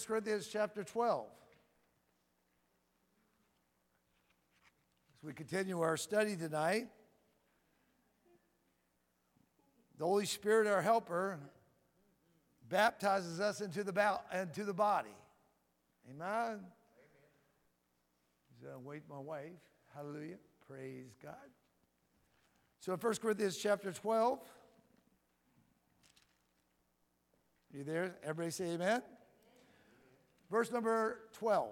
Corinthians chapter 12. As we continue our study tonight, the Holy Spirit, our helper, baptizes us into the body. Amen. He's wait my wife. Hallelujah. Praise God. So in 1 Corinthians chapter 12, you there? Everybody say amen. Verse number 12.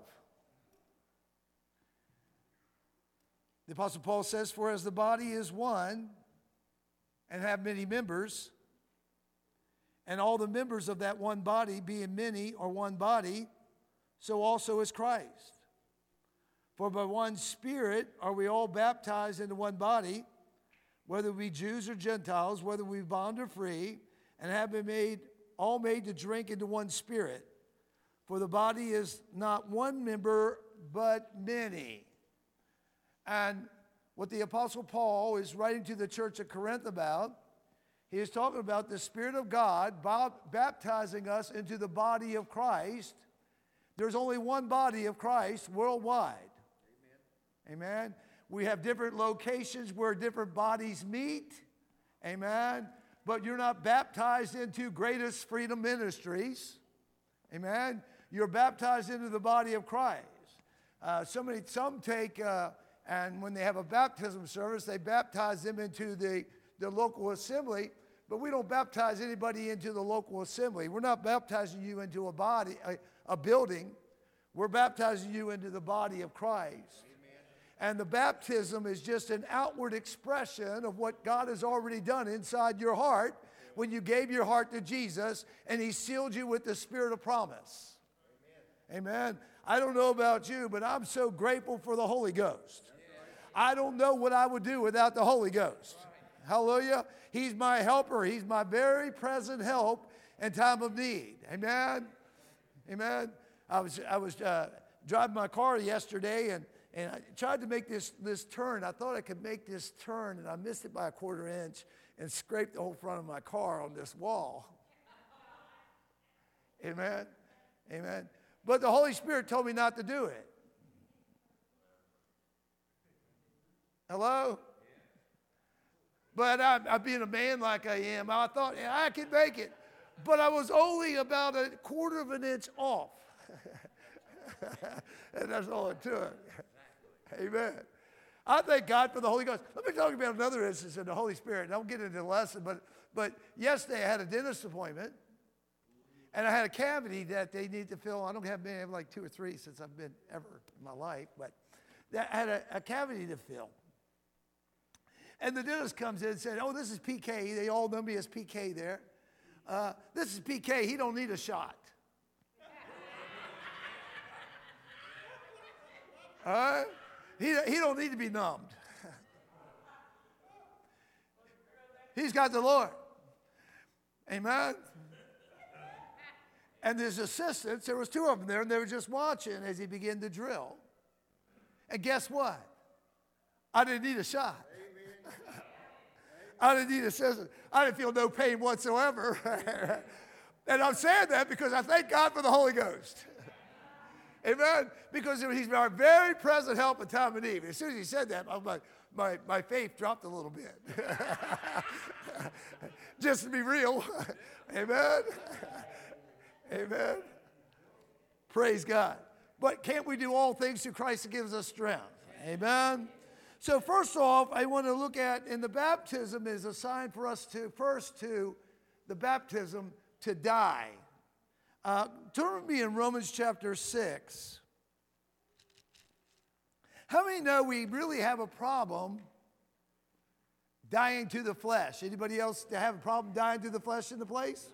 The Apostle Paul says, "For as the body is one and have many members, and all the members of that one body, being many, are one body, so also is Christ. For by one Spirit are we all baptized into one body, whether we Jews or Gentiles, whether we bond or free, and have been all made to drink into one Spirit. For the body is not one member, but many." And what the Apostle Paul is writing to the church at Corinth about, he is talking about the Spirit of God baptizing us into the body of Christ. There's only one body of Christ worldwide. Amen. Amen. We have different locations where different bodies meet. Amen. But you're not baptized into Greatest Freedom Ministries. Amen. You're baptized into the body of Christ. Some take, and when they have a baptism service, they baptize them into the local assembly, but we don't baptize anybody into the local assembly. We're not baptizing you into a body, a building. We're baptizing you into the body of Christ. Amen. And the baptism is just an outward expression of what God has already done inside your heart when you gave your heart to Jesus and He sealed you with the Spirit of promise. Amen. I don't know about you, but I'm so grateful for the Holy Ghost. I don't know what I would do without the Holy Ghost. Hallelujah. He's my helper. He's my very present help in time of need. Amen. Amen. I was driving my car yesterday and I tried to make this turn. I thought I could make this turn, and I missed it by a quarter inch and scraped the whole front of my car on this wall. Amen. Amen. But the Holy Spirit told me not to do it. Hello? But I'm being a man like I am. I thought, yeah, I can make it. But I was only about a quarter of an inch off. And that's all it took. Amen. I thank God for the Holy Ghost. Let me talk about another instance of the Holy Spirit. I won't get into the lesson, but yesterday I had a dentist appointment. And I had a cavity that they need to fill. I don't have many, I have like 2 or 3 since I've been ever in my life, but I had a cavity to fill. And the dentist comes in and said, "Oh, this is PK." They all know me as PK there. "This is PK. He don't need a shot." All right? He don't need to be numbed. He's got the Lord. Amen. And his assistants, there was 2 of them there, and they were just watching as he began to drill. And guess what? I didn't need a shot. I didn't need assistance. I didn't feel no pain whatsoever. And I'm saying that because I thank God for the Holy Ghost. Amen? Because He's our very present help in time of need. As soon as he said that, my faith dropped a little bit. Just to be real. Amen? Amen. Praise God. But can't we do all things through Christ that gives us strength? Amen. So first off, I want to look at, in the baptism is a sign for us to, first to the baptism to die. Turn with me in Romans chapter 6. How many know we really have a problem dying to the flesh? Anybody else have a problem dying to the flesh in the place?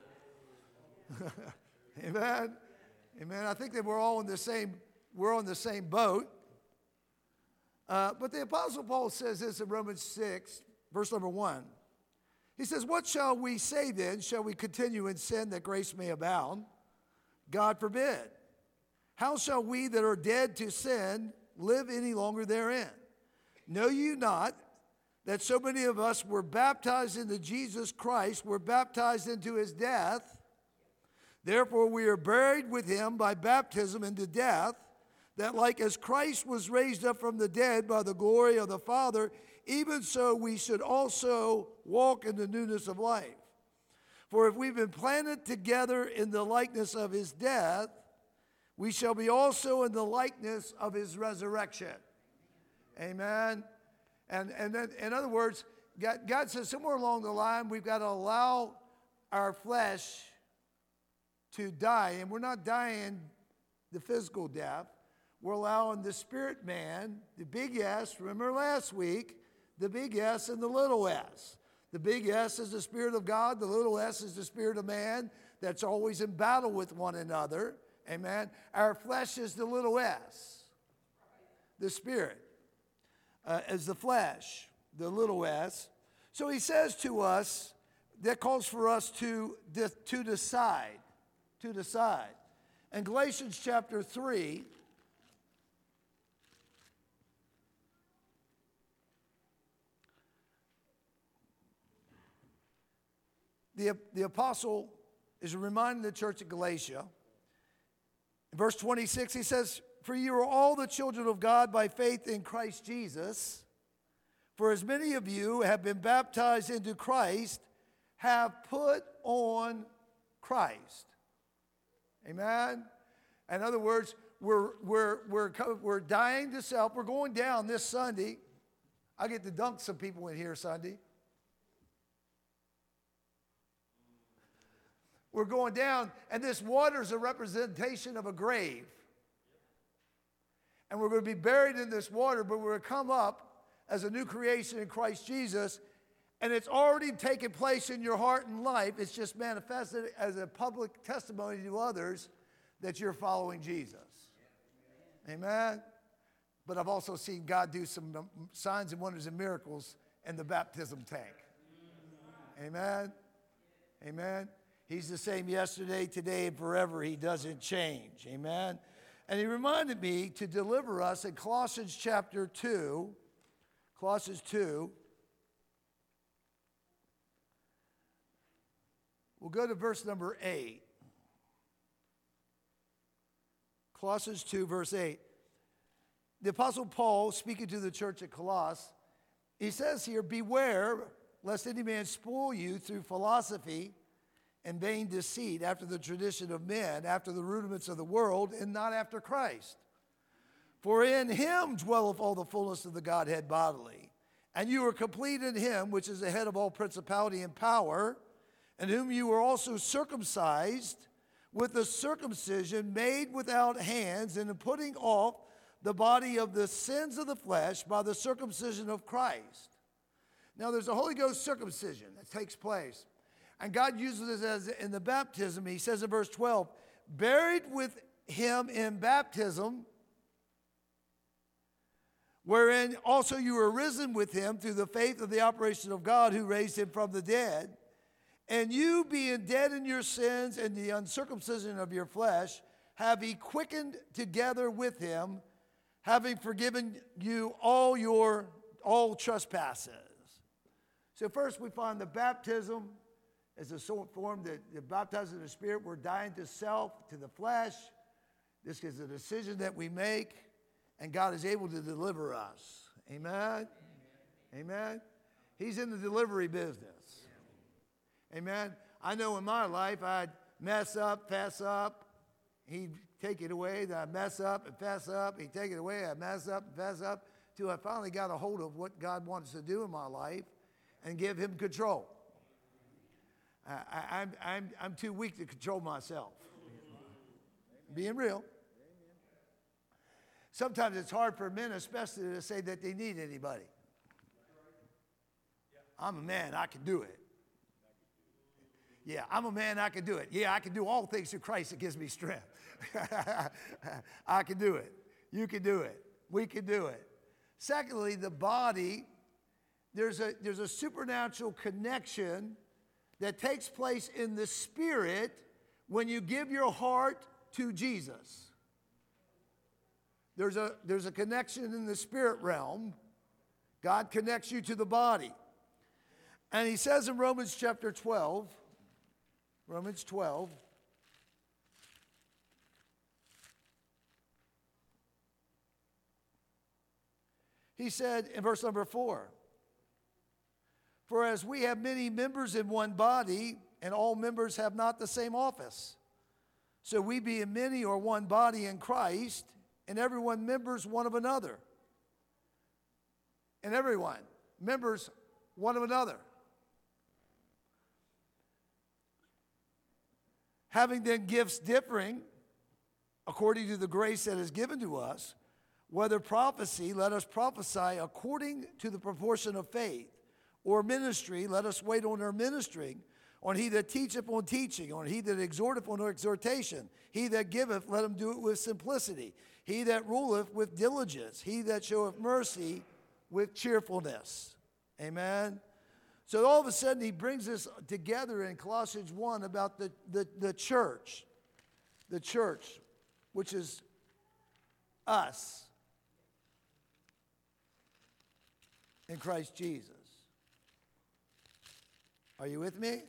Amen. Amen. I think that we're on the same boat. But the Apostle Paul says this in Romans 6, verse number 1. He says, "What shall we say then? Shall we continue in sin that grace may abound? God forbid. How shall we that are dead to sin live any longer therein? Know you not that so many of us were baptized into Jesus Christ, were baptized into His death? Therefore we are buried with him by baptism into death, that like as Christ was raised up from the dead by the glory of the Father, even so we should also walk in the newness of life. For if we've been planted together in the likeness of his death, we shall be also in the likeness of his resurrection. Amen. And then, in other words, God says somewhere along the line, we've got to allow our flesh to die. And we're not dying the physical death. We're allowing the spirit man, the big S, remember last week, the big S and the little s. The big S is the Spirit of God. The little s is the spirit of man that's always in battle with one another. Amen. Our flesh is the little s. The spirit is the flesh, the little s. So he says to us, that calls for us to decide. To decide. In Galatians chapter 3, the apostle is reminding the church of Galatia. In verse 26, he says, "For you are all the children of God by faith in Christ Jesus. For as many of you have been baptized into Christ, have put on Christ." Amen? In other words, we're dying to self. We're going down this Sunday. I get to dunk some people in here Sunday. We're going down, and this water is a representation of a grave. And we're going to be buried in this water, but we're going to come up as a new creation in Christ Jesus, and it's already taken place in your heart and life. It's just manifested as a public testimony to others that you're following Jesus. Amen? But I've also seen God do some signs and wonders and miracles in the baptism tank. Amen? Amen? He's the same yesterday, today, and forever. He doesn't change. Amen? And he reminded me to deliver us in Colossians chapter 2. Colossians 2. We'll go to verse number 8. Colossians 2, verse 8. The Apostle Paul, speaking to the church at Colossus, he says here, "Beware lest any man spoil you through philosophy and vain deceit, after the tradition of men, after the rudiments of the world, and not after Christ. For in him dwelleth all the fullness of the Godhead bodily. And you are complete in him, which is the head of all principality and power, and whom you were also circumcised with the circumcision made without hands, and in putting off the body of the sins of the flesh by the circumcision of Christ." Now there's a Holy Ghost circumcision that takes place. And God uses this as in the baptism. He says in verse 12, "Buried with him in baptism, wherein also you were risen with him through the faith of the operation of God who raised him from the dead. And you, being dead in your sins and the uncircumcision of your flesh, have he quickened together with him, having forgiven you all trespasses." So first we find the baptism is a form that the baptized in the Spirit. We're dying to self, to the flesh. This is a decision that we make, and God is able to deliver us. Amen? Amen? He's in the delivery business. Amen? I know in my life I'd mess up, fess up. He'd take it away. Then I'd mess up and fess up. He'd take it away. I'd mess up and fess up till I finally got a hold of what God wants to do in my life and give him control. I'm too weak to control myself. Being real. Sometimes it's hard for men especially to say that they need anybody. I'm a man, I can do it. Yeah, I'm a man, I can do it. Yeah, I can do all things through Christ that gives me strength. I can do it. You can do it. We can do it. Secondly, the body, there's a supernatural connection that takes place in the spirit when you give your heart to Jesus. There's a connection in the spirit realm. God connects you to the body. And he says in Romans chapter 12, Romans 12, He said in verse number 4, for as we have many members in one body, and all members have not the same office, so we being many are one body in Christ, and everyone members one of another. And everyone members one of another. Having then gifts differing, according to the grace that is given to us, whether prophecy, let us prophesy according to the proportion of faith, or ministry, let us wait on our ministering, on he that teacheth on teaching, on he that exhorteth on exhortation, he that giveth, let him do it with simplicity, he that ruleth with diligence, he that showeth mercy with cheerfulness. Amen. So all of a sudden he brings this together in Colossians 1 about the church, which is us in Christ Jesus. Are you with me?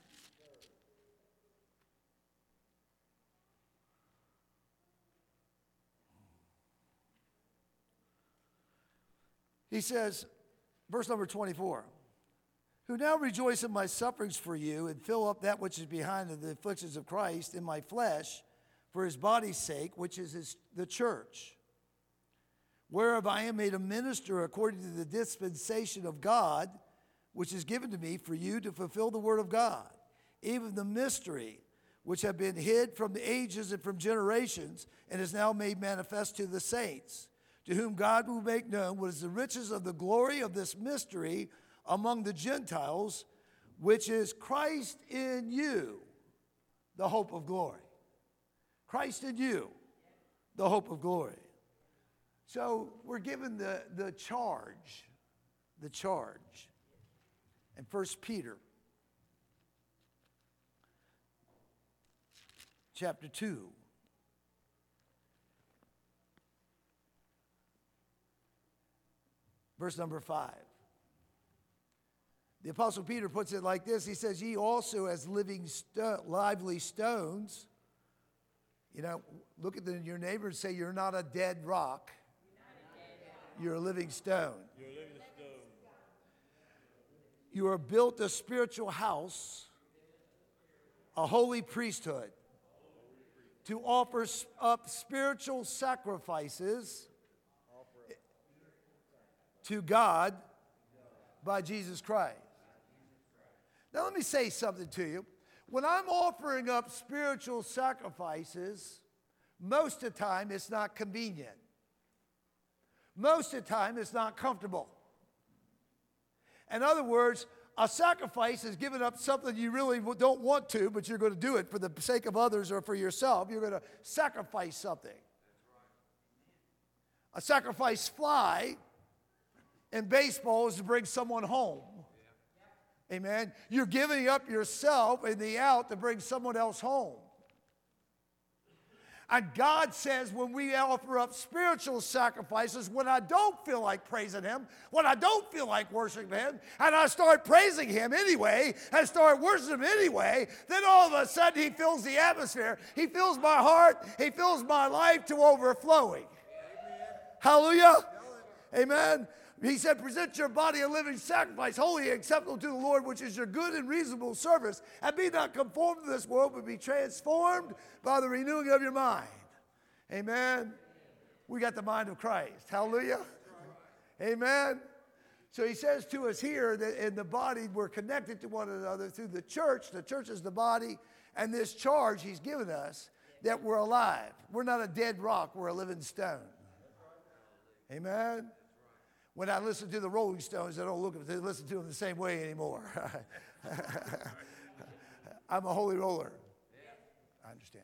He says, verse number 24, who now rejoice in my sufferings for you and fill up that which is behind of the afflictions of Christ in my flesh for his body's sake, which is the church, whereof I am made a minister according to the dispensation of God, which is given to me for you to fulfill the word of God, even the mystery which have been hid from the ages and from generations, and is now made manifest to the saints, to whom God will make known what is the riches of the glory of this mystery among the Gentiles, which is Christ in you, the hope of glory. Christ in you, the hope of glory. So we're given the charge. In 1 Peter chapter 2. Verse number 5. The Apostle Peter puts it like this. He says, ye also as lively stones. You know, look at your neighbor and say, you're not a dead rock. You're a living stone. You're a living stone. You are built a spiritual house, a holy priesthood, to offer up spiritual sacrifices to God by Jesus Christ. Now let me say something to you. When I'm offering up spiritual sacrifices, most of the time it's not convenient. Most of the time it's not comfortable. In other words, a sacrifice is giving up something you really don't want to, but you're going to do it for the sake of others or for yourself. You're going to sacrifice something. A sacrifice fly in baseball is to bring someone home. Amen. You're giving up yourself in the out to bring someone else home. And God says when we offer up spiritual sacrifices, when I don't feel like praising him, when I don't feel like worshiping him, and I start praising him anyway, and start worshiping him anyway, then all of a sudden he fills the atmosphere. He fills my heart. He fills my life to overflowing. Amen. Hallelujah. Amen. He said, present your body a living sacrifice, holy and acceptable to the Lord, which is your good and reasonable service. And be not conformed to this world, but be transformed by the renewing of your mind. Amen. We got the mind of Christ. Hallelujah. Amen. So he says to us here that in the body we're connected to one another through the church. The church is the body. And this charge he's given us that we're alive. We're not a dead rock. We're a living stone. Amen. When I listen to the Rolling Stones, I don't listen to them the same way anymore. I'm a holy roller. I understand.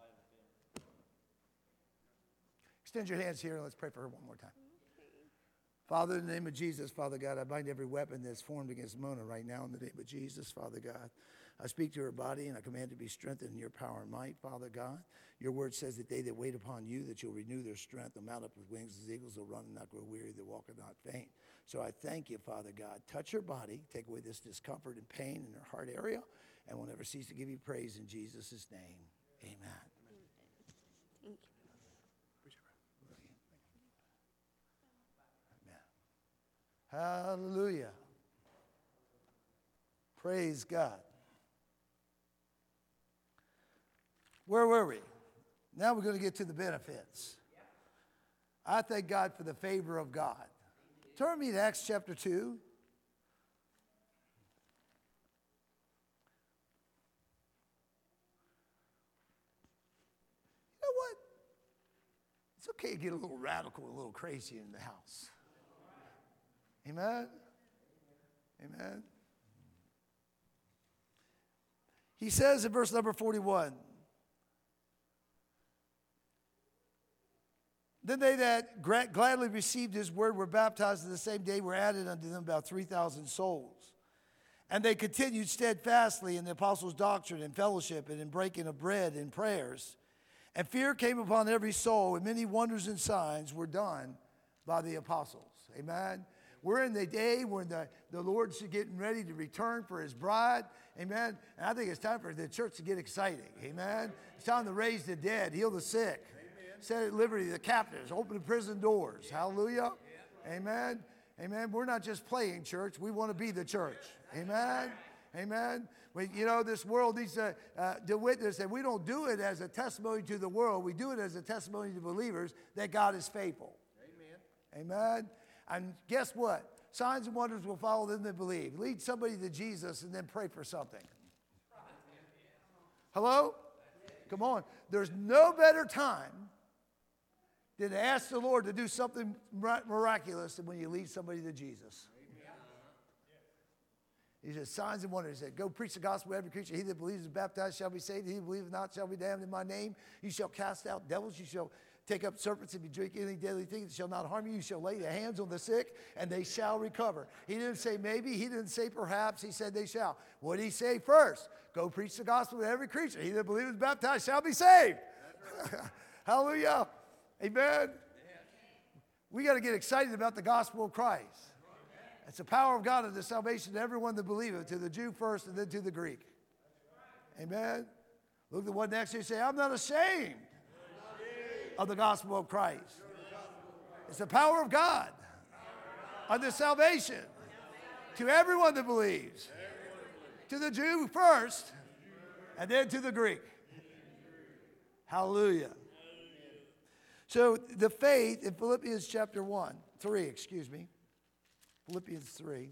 Extend your hands here and let's pray for her one more time. Father, in the name of Jesus, Father God, I bind every weapon that's formed against Mona right now in the name of Jesus, Father God. I speak to her body and I command to be strengthened in your power and might, Father God. Your word says that they that wait upon you, that you'll renew their strength. They'll mount up with wings as eagles. They'll run and not grow weary. They'll walk and not faint. So I thank you, Father God. Touch her body. Take away this discomfort and pain in her heart area. And we'll never cease to give you praise in Jesus' name. Amen. Thank you. Amen. Hallelujah. Praise God. Where were we? Now we're going to get to the benefits. I thank God for the favor of God. Turn me to Acts chapter 2. You know what? It's okay to get a little radical, a little crazy in the house. Amen? Amen. He says in verse number 41, then they that gladly received his word were baptized, and the same day were added unto them about 3,000 souls. And they continued steadfastly in the apostles' doctrine and fellowship and in breaking of bread and prayers. And fear came upon every soul, and many wonders and signs were done by the apostles. Amen. We're in the day when the Lord's getting ready to return for his bride. Amen. And I think it's time for the church to get excited. Amen. It's time to raise the dead, heal the sick, set at liberty the captives, open the prison doors. Hallelujah. Amen. Amen. We're not just playing church. We want to be the church. Amen. Amen. This world needs to witness, and we don't do it as a testimony to the world. We do it as a testimony to believers that God is faithful. Amen. Amen. And guess what? Signs and wonders will follow them that believe. Lead somebody to Jesus and then pray for something. Hello? Come on. There's no better time than to ask the Lord to do something miraculous than when you lead somebody to Jesus. He said, signs and wonders. He said, go preach the gospel to every creature. He that believes is baptized shall be saved. He that believeth not shall be damned in my name. You shall cast out devils. You shall take up serpents. If you drink any deadly thing, it shall not harm you. You shall lay your hands on the sick, and they shall recover. He didn't say maybe. He didn't say perhaps. He said they shall. What did he say first? Go preach the gospel to every creature. He that believeth is baptized shall be saved. Hallelujah. Amen. We got to get excited about the gospel of Christ. It's the power of God unto salvation to everyone that believeth, to the Jew first and then to the Greek. Amen. Look at the one next to you and say, I'm not ashamed of the gospel of Christ. It's the power of God unto salvation to everyone that believes. To the Jew first and then to the Greek. Hallelujah. So the faith in Philippians chapter 3. Philippians 3.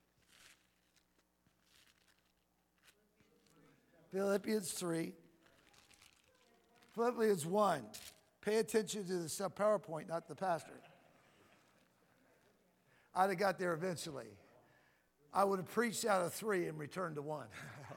Philippians 3. Philippians 1. Pay attention to the PowerPoint, not the pastor. I'd have got there eventually. I would have preached out of 3 and returned to 1.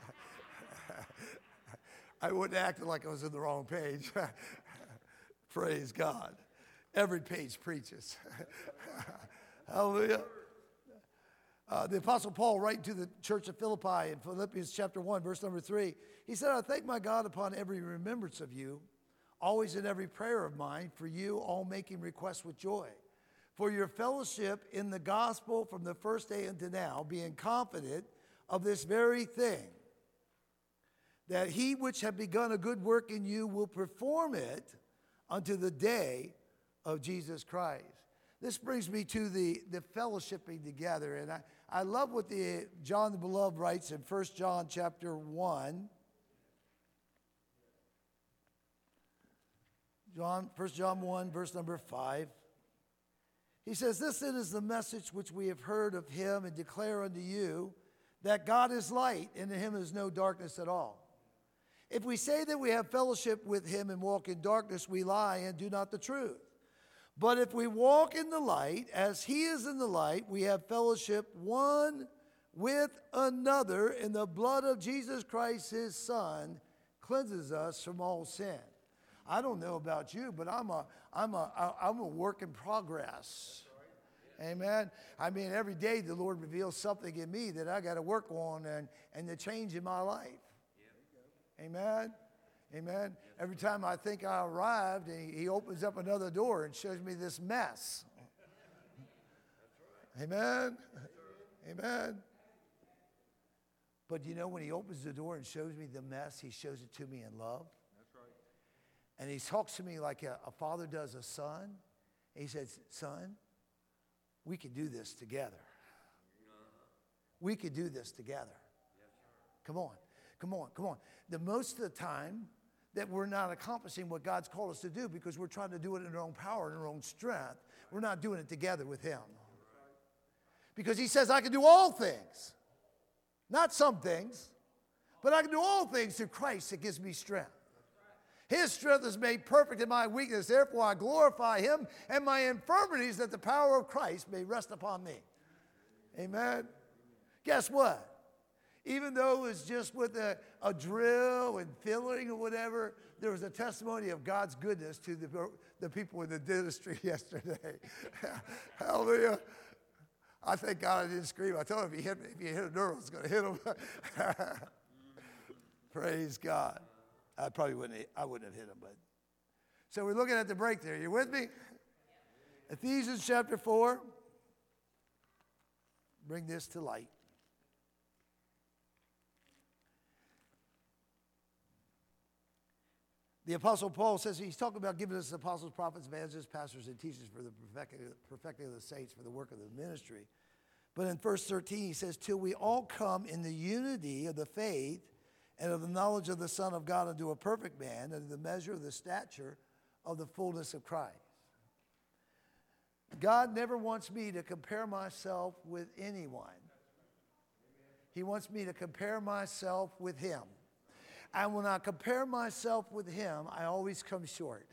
I wouldn't have acted like I was in the wrong page. Praise God. Every page preaches. Hallelujah. The Apostle Paul, writing to the church of Philippi in Philippians chapter 1, verse number 3, he said, I thank my God upon every remembrance of you, always in every prayer of mine, for you all making requests with joy, for your fellowship in the gospel from the first day unto now, being confident of this very thing, that he which hath begun a good work in you will perform it unto the day of Jesus Christ. This brings me to the fellowshipping together. And I love what John the Beloved writes in 1 John chapter 1. 1 John 1, verse number 5. He says, this then is the message which we have heard of him and declare unto you, that God is light, and in him is no darkness at all. If we say that we have fellowship with him and walk in darkness, we lie and do not the truth. But if we walk in the light, as he is in the light, we have fellowship one with another, and the blood of Jesus Christ, his Son, cleanses us from all sin. I don't know about you, but I'm a work in progress. Amen. I mean, every day the Lord reveals something in me that I got to work on and the change in my life. Amen. Amen. Every time I think I arrived, he opens up another door and shows me this mess. Amen. Amen. But you know, when he opens the door and shows me the mess, he shows it to me in love. That's right. And he talks to me like a father does a son. And he says, son, we can do this together. we could do this together. Come on, come on, come on. The most of the time that we're not accomplishing what God's called us to do because we're trying to do it in our own power and our own strength, we're not doing it together with him. Because he says, I can do all things. Not some things, but I can do all things through Christ that gives me strength. His strength is made perfect in my weakness. Therefore, I glorify him and my infirmities that the power of Christ may rest upon me. Amen. Guess what? Even though it was just with a drill and filling or whatever, there was a testimony of God's goodness to the people in the dentistry yesterday. Hallelujah. I thank God I didn't scream. I told him if you hit a nerve, it's going to hit him. Praise God. I wouldn't have hit him. But so we're looking at the breakthrough. You with me? Ephesians chapter 4. Bring this to light. The Apostle Paul says he's talking about giving us apostles, prophets, evangelists, pastors, and teachers for the perfecting of the saints, for the work of the ministry. But in verse 13 he says, till we all come in the unity of the faith and of the knowledge of the Son of God unto a perfect man, and the measure of the stature of the fullness of Christ. God never wants me to compare myself with anyone. He wants me to compare myself with him. And when I compare myself with him, I always come short.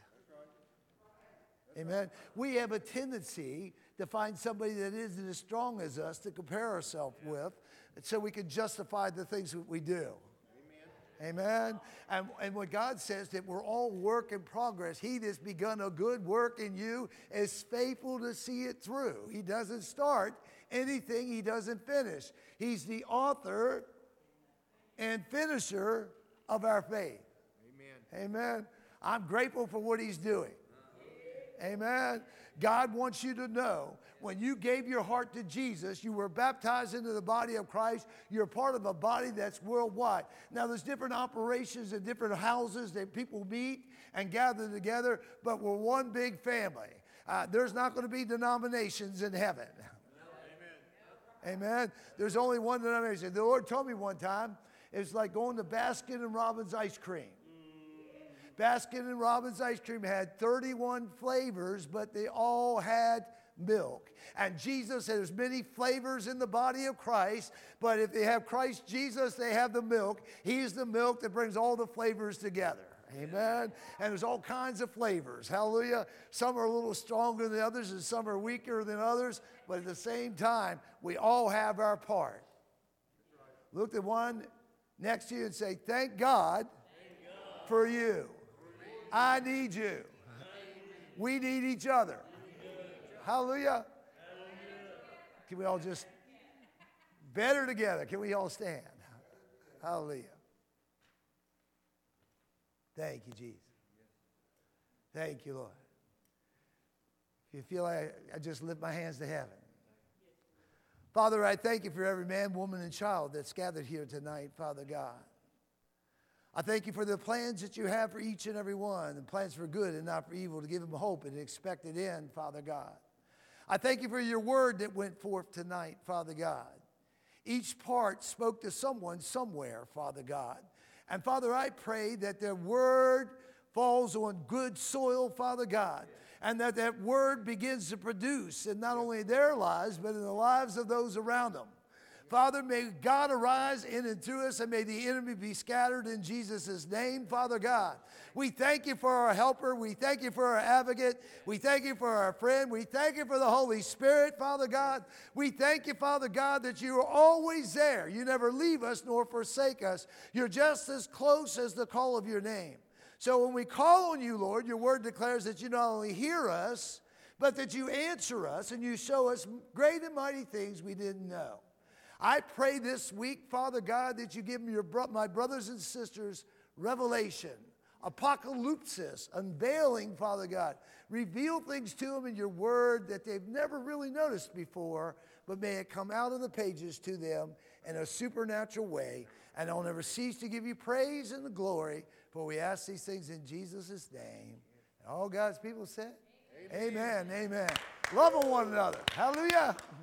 Amen. We have a tendency to find somebody that isn't as strong as us to compare ourselves with, so we can justify the things that we do. Amen. And what God says, that we're all work in progress. He that's begun a good work in you is faithful to see it through. He doesn't start anything he doesn't finish. He's the author and finisher of our faith. Amen. Amen. I'm grateful for what he's doing. Amen. God wants you to know, when you gave your heart to Jesus, you were baptized into the body of Christ. You're part of a body that's worldwide. Now, there's different operations and different houses that people meet and gather together, but we're one big family. There's not going to be denominations in heaven. Amen. Amen. There's only one denomination. The Lord told me one time, it's like going to Baskin and Robbins ice cream. Baskin and Robbins ice cream had 31 flavors, but they all had milk. And Jesus said there's many flavors in the body of Christ, but if they have Christ Jesus, they have the milk. He's the milk that brings all the flavors together. Amen. And there's all kinds of flavors. Hallelujah. Some are a little stronger than others, and some are weaker than others, but at the same time, we all have our part. Look at one next to you and say, thank God for you. I need you. We need each other. Hallelujah. Can we all just better together? Can we all stand? Hallelujah. Thank you, Jesus. Thank you, Lord. If you feel like I just lift my hands to heaven. Father, I thank you for every man, woman, and child that's gathered here tonight, Father God. I thank you for the plans that you have for each and every one, and plans for good and not for evil, to give them hope and an expected end, Father God. I thank you for your word that went forth tonight, Father God. Each part spoke to someone somewhere, Father God. And Father, I pray that the word falls on good soil, Father God, and that word begins to produce in not only their lives, but in the lives of those around them. Father, may God arise in and through us, and may the enemy be scattered in Jesus' name, Father God. We thank you for our helper. We thank you for our advocate. We thank you for our friend. We thank you for the Holy Spirit, Father God. We thank you, Father God, that you are always there. You never leave us nor forsake us. You're just as close as the call of your name. So when we call on you, Lord, your word declares that you not only hear us, but that you answer us and you show us great and mighty things we didn't know. I pray this week, Father God, that you give me my brothers and sisters revelation, apocalypsis, unveiling, Father God. Reveal things to them in your word that they've never really noticed before, but may it come out of the pages to them in a supernatural way. And I'll never cease to give you praise and the glory, for we ask these things in Jesus' name. And all God's people said, amen, amen. Love one another. Hallelujah.